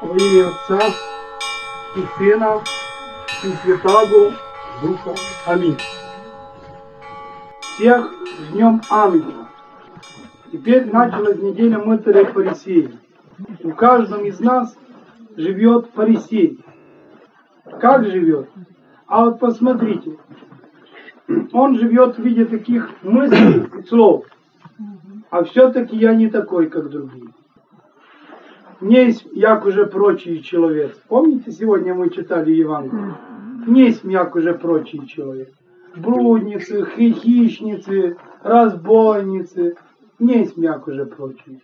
Во имя Отца и Сына и Святаго Духа. Аминь. Всех с Днем Ангела. Теперь началась неделя мытаря и фарисея. У каждого из нас живет фарисей. Как живет? А вот посмотрите. Он живет в виде таких мыслей и слов. А все-таки я не такой, как другие. Не есть, як уже прочий человек. Помните, сегодня мы читали Евангелие? Не есть, як уже прочий человек. Блудницы, хищницы, разбойницы. Не есть, як уже прочий.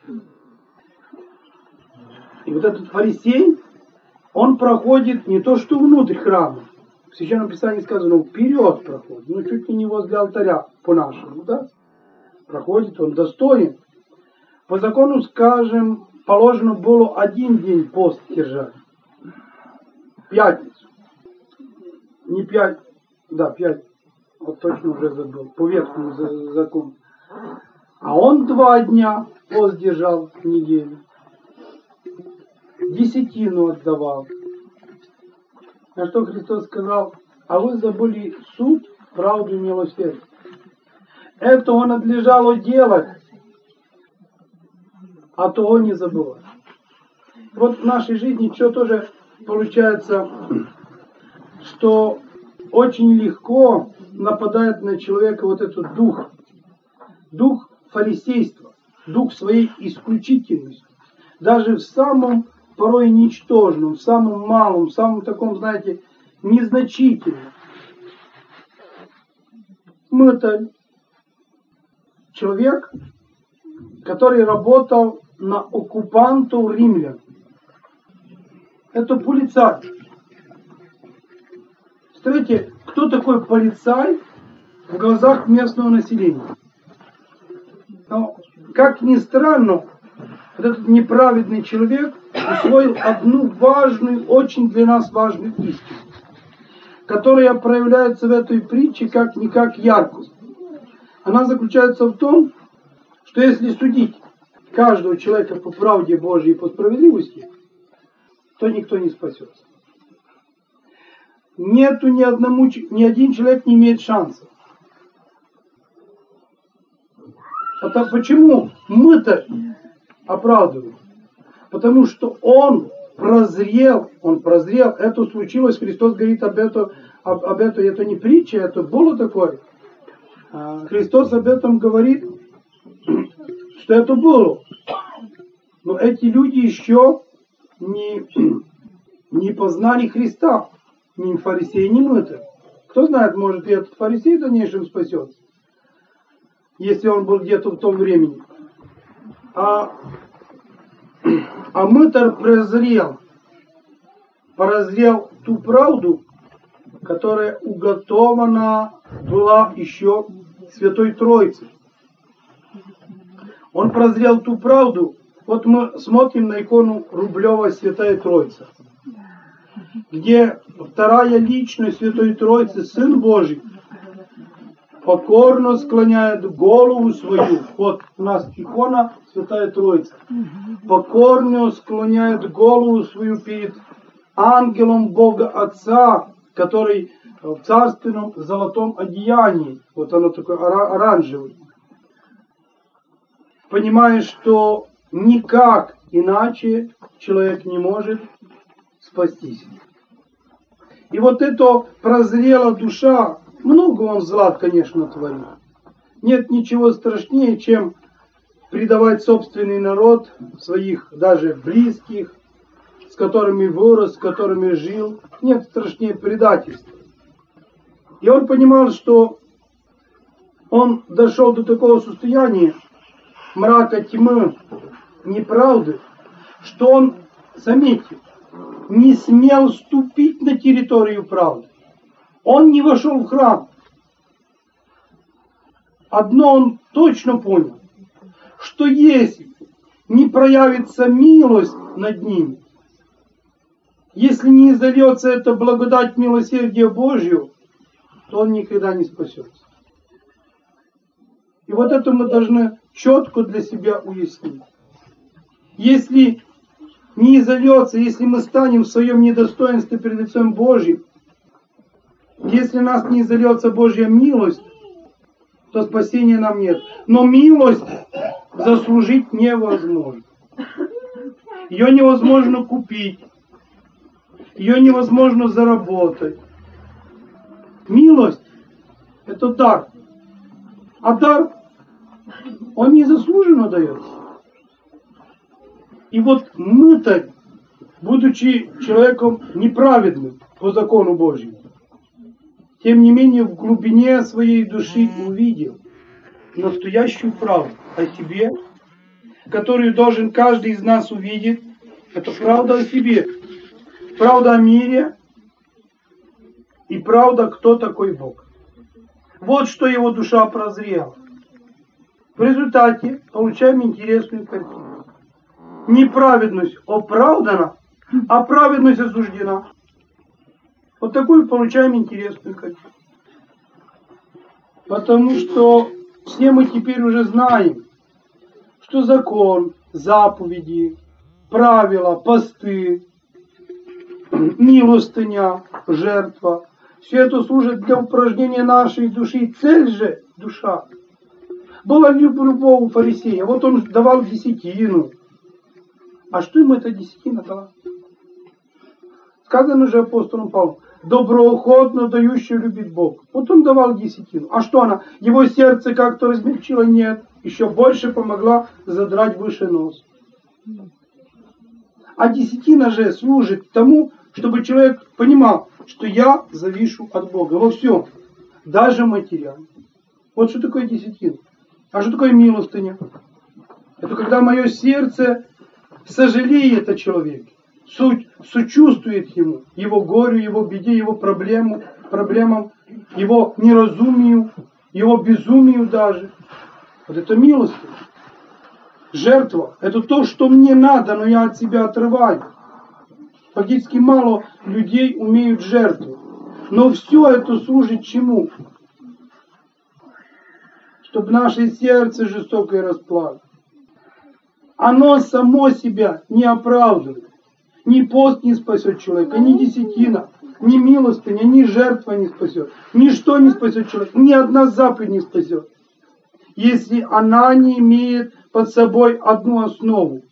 И вот этот фарисей, он проходит не то что внутрь храма. В Священном Писании сказано, вперед проходит. Ну, чуть ли не возле алтаря, по-нашему, да? Проходит, он достоин. По закону, скажем, положено было один день пост держать. Пятницу. Не 5, да, 5. Вот точно уже забыл. По ветхому закону. А он 2 дня пост держал в неделю. Десятину отдавал. На что Христос сказал, а вы забыли суд, правду и милосердие. Это надлежало делать, а того не забывать. Вот в нашей жизни что тоже получается, что очень легко нападает на человека вот этот дух фарисейства, дух своей исключительности. Даже в самом порой ничтожном, в самом малом, в самом таком, знаете, незначительном. Мытарь, человек, который работал на оккупанту римлян. Это полицай. Смотрите, кто такой полицай в глазах местного населения? Но, как ни странно, вот этот неправедный человек усвоил одну важную, очень для нас важную истину, которая проявляется в этой притче как-никак ярко. Она заключается в том, что если судить каждого человека по правде Божьей и по справедливости, то никто не спасется. Ни один человек не имеет шанса. Это почему мытарь оправдывает? Потому что он прозрел, это случилось, Христос говорит об этом, это не притча, это было такое. Христос об этом говорит, что это было. Но эти люди еще не познали Христа, ни фарисей, ни мытарь. Кто знает, может и этот фарисей в дальнейшем спасется, если он был где-то в том времени. А мытарь прозрел ту правду, которая уготована была еще Святой Троице. Он прозрел ту правду. Вот мы смотрим на икону Рублева Святая Троица, где вторая личность Святой Троицы, Сын Божий, покорно склоняет голову свою. Вот у нас икона Святая Троица. Покорно склоняет голову свою перед ангелом Бога Отца, который в царственном золотом одеянии. Вот оно такое оранжевое. Понимая, что никак иначе человек не может спастись. И вот это прозрела душа, много он зла, конечно, творит. Нет ничего страшнее, чем предавать собственный народ, своих даже близких, с которыми вырос, с которыми жил. Нет страшнее предательства. И он понимал, что он дошел до такого состояния мрака, тьмы, неправды, что он, заметьте, не смел ступить на территорию правды. Он не вошел в храм. Одно он точно понял, что если не проявится милость над ним, если не изольется эта благодать милосердия Божью, то он никогда не спасется. И вот это мы должны четко для себя уяснить. Если не изольется, если мы станем в своем недостоинстве перед лицом Божьим, если нас не изольется Божья милость, то спасения нам нет. Но милость заслужить невозможно. Ее невозможно купить. Ее невозможно заработать. Милость – это дар. А дар, он незаслуженно дается. И вот мы-то, будучи человеком неправедным по закону Божьему, тем не менее в глубине своей души увидел настоящую правду о себе, которую должен каждый из нас увидеть. Это правда о себе, правда о мире и правда, кто такой Бог. Вот что его душа прозрела. В результате получаем интересную картину. Неправедность оправдана, а праведность осуждена. Вот такую получаем интересную картину. Потому что все мы теперь уже знаем, что закон, заповеди, правила, посты, милостыня, жертва, все это служит для упражнения нашей души. Цель же – душа. Была любого фарисея. Вот он давал десятину. А что ему эта десятина дала? Сказано же апостолом Павлом: доброохотно дающий любит Бог. Вот он давал десятину. А что она? Его сердце как-то размягчило? Нет. Еще больше помогла задрать выше нос. А десятина же служит тому, чтобы человек понимал, что я завишу от Бога во всем, даже материально. Вот что такое десятина. А что такое милостыня? Это когда мое сердце сожалеет о человеке, сочувствует ему, его горю, его беде, его проблемам, его неразумию, его безумию даже. Вот это милостыня. Жертва – это то, что мне надо, но я от себя отрываю. Фактически мало людей умеют жертвовать. Но все это служит чему? Чтобы наше сердце жестокое расплавилось. Оно само себя не оправдывает. Ни пост не спасет человека, ни десятина, ни милостыня, ни жертва не спасет. Ничто не спасет человека, ни одна заповедь не спасет, если она не имеет под собой одну основу.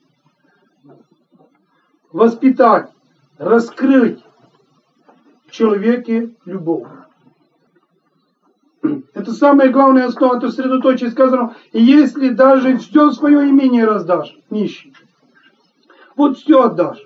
Воспитать, раскрыть в человеке любовь. Это самая главная основа, это средоточие сказано. И если даже все свое имение раздашь, нищий, вот все отдашь,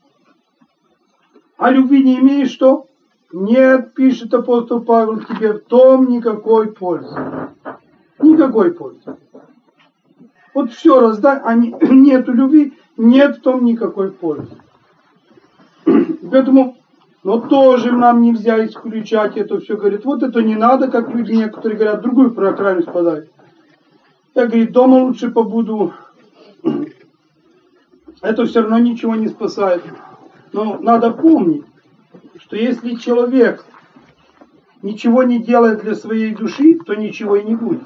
а любви не имеешь, что? Нет, пишет апостол Павел, тебе в том никакой пользы. Никакой пользы. Вот все раздай, а нету любви, нет в том никакой пользы. Поэтому, но тоже нам нельзя исключать это все. Говорит, вот это не надо, как люди некоторые говорят, другую крайность подать. Я, говорит, дома лучше побуду. Это все равно ничего не спасает. Но надо помнить, что если человек ничего не делает для своей души, то ничего и не будет.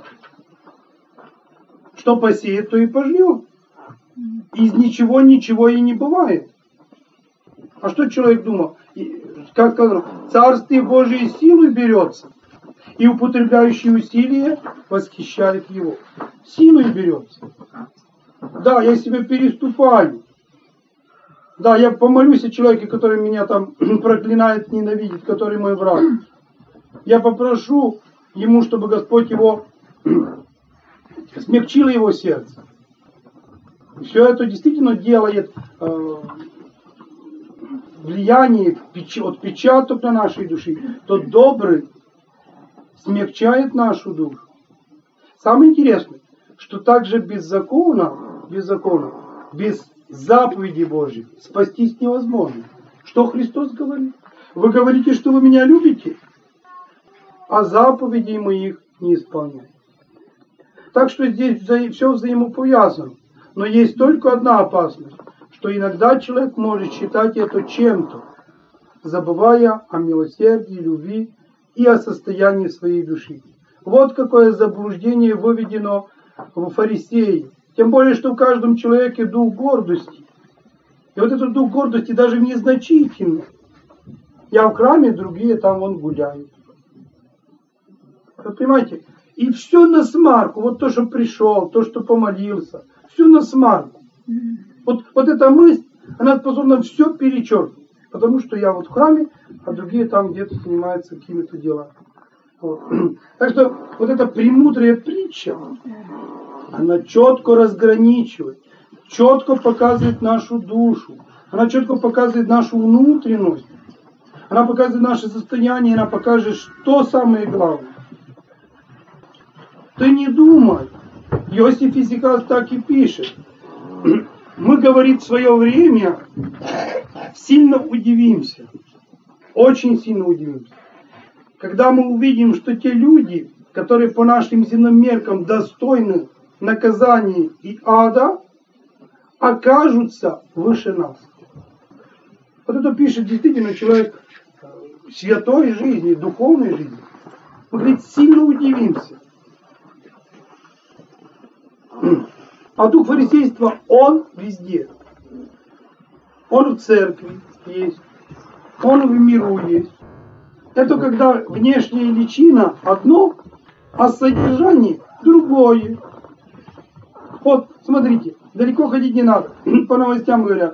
Что посеет, то и пожнет. Из ничего ничего и не бывает. А что человек думал? Как сказано, Царствие Божие силой берется, и употребляющий усилия восхищает его. Силой берется. Да, я себя переступаю. Да, я помолюсь о человеке, который меня там проклинает, ненавидит, который мой враг. Я попрошу ему, чтобы Господь его смягчил его сердце. Все это действительно делает влияние, отпечаток на нашей души. Тот добрый смягчает нашу душу. Самое интересное, что также без закона, без заповедей Божьих спастись невозможно. Что Христос говорит? Вы говорите, что вы меня любите, а заповедей моих не исполняете. Так что здесь все взаимоповязано. Но есть только одна опасность, что иногда человек может считать это чем-то, забывая о милосердии, любви и о состоянии своей души. Вот какое заблуждение выведено в фарисеи. Тем более, что в каждом человеке дух гордости. И вот этот дух гордости даже в незначительном. Я в храме, другие там вон гуляют. Вы понимаете? И все на смарку. Вот то, что пришел, то, что помолился. Все на смарку. Вот эта мысль, она способна все перечеркнуть. Потому что я вот в храме, а другие там где-то занимаются какими-то делами. Вот. Так что вот эта премудрая притча, она четко разграничивает, четко показывает нашу душу, она четко показывает нашу внутренность, она показывает наше состояние, она покажет, что самое главное. Ты не думай. Иосиф Исихас так и пишет. Мы, говорит, в свое время сильно удивимся. Очень сильно удивимся. Когда мы увидим, что те люди, которые по нашим земным меркам достойны наказания и ада, окажутся выше нас. Вот это пишет действительно человек святой жизни, духовной жизни. Мы, говорит, сильно удивимся. А дух фарисейства, он везде. Он в церкви есть, он в миру есть. Это когда внешняя личина одно, а содержание другое. Вот, смотрите, далеко ходить не надо. По новостям говорят.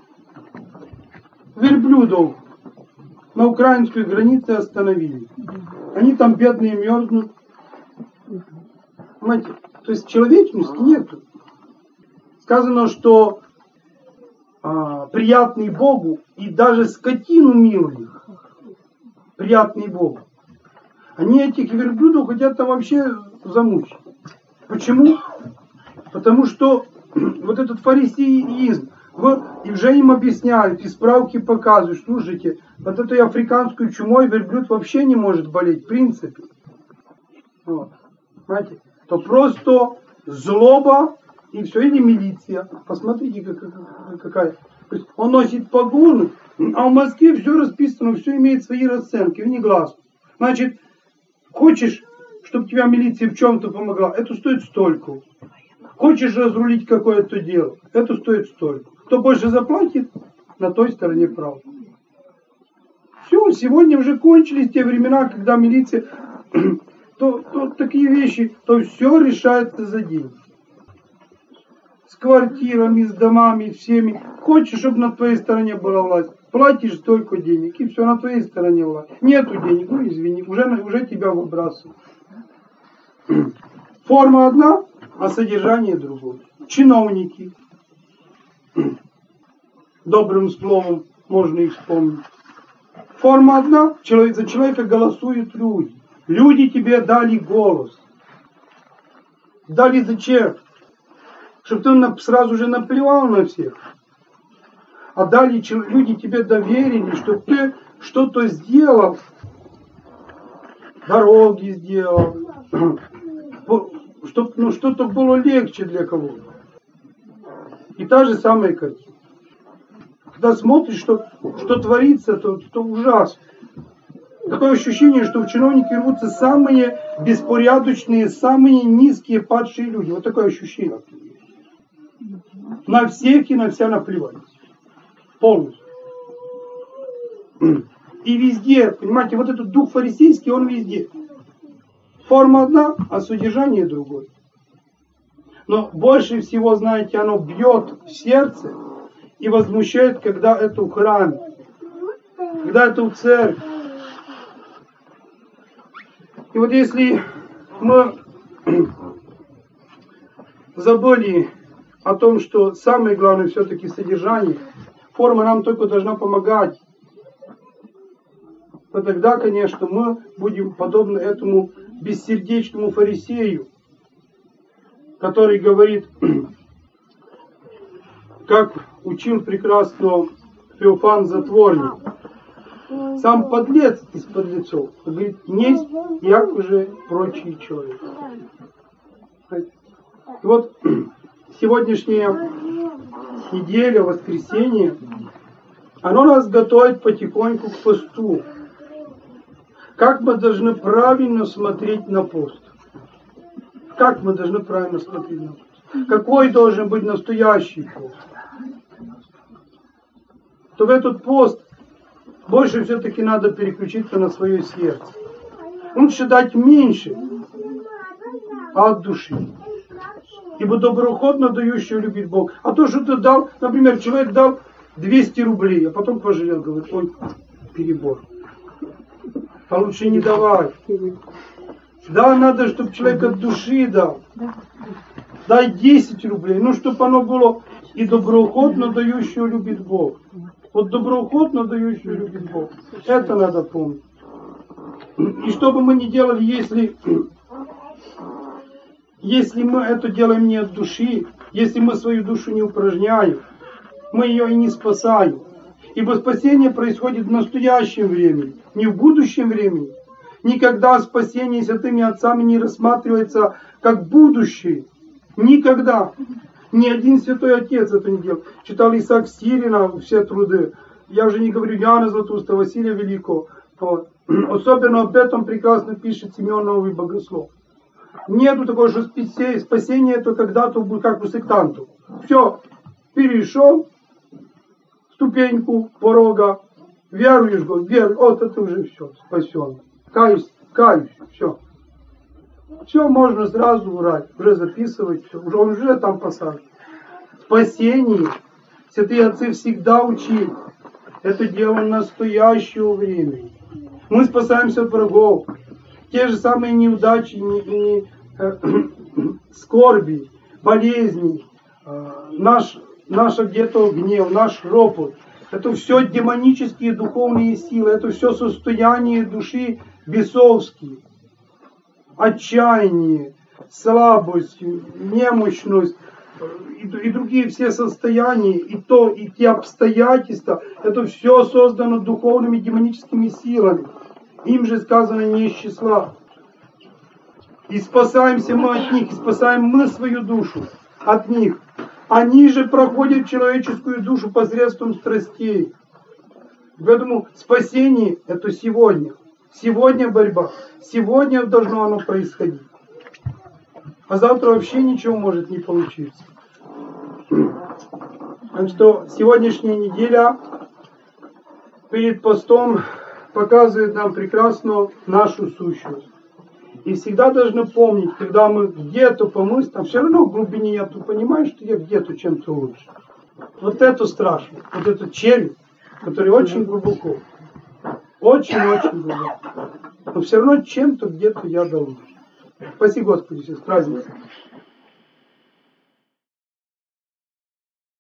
Верблюдов на украинской границе остановили. Они там бедные мерзнут. Понимаете? То есть человечности нету. Сказано, что приятный Богу и даже скотину милуют. Приятный Богу. Они этих верблюдов хотят там вообще замучить. Почему? Потому что вот этот фарисеизм, и уже им объясняют, и справки показывают, слушайте, вот этой африканской чумой верблюд вообще не может болеть, в принципе. Вот. Понимаете? То просто злоба и все, или милиция. Посмотрите, какая. То есть он носит погоны, а в Москве все расписано, все имеет свои расценки, внегласно. Значит, хочешь, чтобы тебя милиция в чем-то помогла, это стоит столько. Хочешь разрулить какое-то дело, это стоит столько. Кто больше заплатит, на той стороне прав. Все, сегодня уже кончились те времена, когда милиция, то такие вещи, то все решается за день. С квартирами, с домами, всеми. Хочешь, чтобы на твоей стороне была власть, платишь столько денег, и все, на твоей стороне власть. Нету денег, ну извини, уже тебя выбрасывают. Форма одна, а содержание другое. Чиновники. Добрым словом можно их вспомнить. Форма одна, за человека голосуют люди. Люди тебе дали голос. Дали зачем? Чтобы ты сразу же наплевал на всех. А далее люди тебе доверили, чтобы ты что-то сделал. Дороги сделал. Чтобы что-то было легче для кого-то. И та же самая картина. Когда смотришь, что творится, то ужасно. Такое ощущение, что в чиновники рвутся самые беспорядочные, самые низкие, падшие люди. Вот такое ощущение. На всех и на вся наплевать. Полностью. И везде, понимаете, вот этот дух фарисейский, он везде. Форма одна, а содержание другое. Но больше всего, знаете, оно бьет в сердце и возмущает, когда это в храме, когда это в церкви. И вот если мы забыли о том, что самое главное все-таки содержание, форма нам только должна помогать, то тогда, конечно, мы будем подобны этому бессердечному фарисею, который говорит, как учил прекрасно Феофан Затворник, сам подлец из подлецов, говорит, несть, як уже прочий человек. И вот сегодняшняя неделя, воскресенье, оно нас готовит потихоньку к посту. Как мы должны правильно смотреть на пост? Как мы должны правильно смотреть на пост? Какой должен быть настоящий пост? то в этот пост больше все-таки надо переключиться на свое сердце. Лучше дать меньше, а от души. Ибо доброуходно дающего любит Бог. А то, что ты дал, например, человек дал 200 рублей, а потом пожалел, говорит, ой, перебор. А лучше не давай. Да, надо, чтобы человек от души дал. Дай 10 рублей, ну, чтобы оно было и доброуходно дающего любит Бог. Вот доброуходно дающего любит Бог. Это надо помнить. И что бы мы ни делали, если мы это делаем не от души, если мы свою душу не упражняем, мы ее и не спасаем. Ибо спасение происходит в настоящем времени, не в будущем времени. Никогда спасение святыми отцами не рассматривается как будущее. Никогда. Ни один святой отец это не делал. Читал Исаак Сирина все труды. Я уже не говорю Иоанна Златоуста, Василия Великого. Вот. Особенно об этом прекрасно пишет Симеон Новый Богослов. Нету такого, что спасение это когда-то будет как у сектантов. Все, перешел ступеньку порога, веруешь, веруешь, вот это уже все, спасен. Каюсь, все. Все можно сразу врать, уже записывать, все, он уже там посажен. Спасение святые отцы всегда учили. Это дело настоящего времени. Мы спасаемся от врагов. Те же самые неудачи, скорби, болезни, наш где-то гнев, наш ропот. Это все демонические духовные силы, это все состояние души бесовские. Отчаяние, слабость, немощность и другие все состояния, и те обстоятельства, это все создано духовными демоническими силами. Им же сказано не из числа. И спасаемся мы от них, и спасаем мы свою душу от них. Они же проходят человеческую душу посредством страстей. Поэтому спасение это сегодня. Сегодня борьба. Сегодня должно оно происходить. А завтра вообще ничего может не получиться. Так что сегодняшняя неделя перед постом показывает нам прекрасно нашу сущность. И всегда должны помнить, когда мы где-то помыслим, все равно в глубине я тут понимаю, что я где-то чем-то лучше. Вот это страшно. Вот этот червь, который очень глубоко. Очень-очень глубоко. Но все равно чем-то где-то я должен. Спаси Господи, с праздником.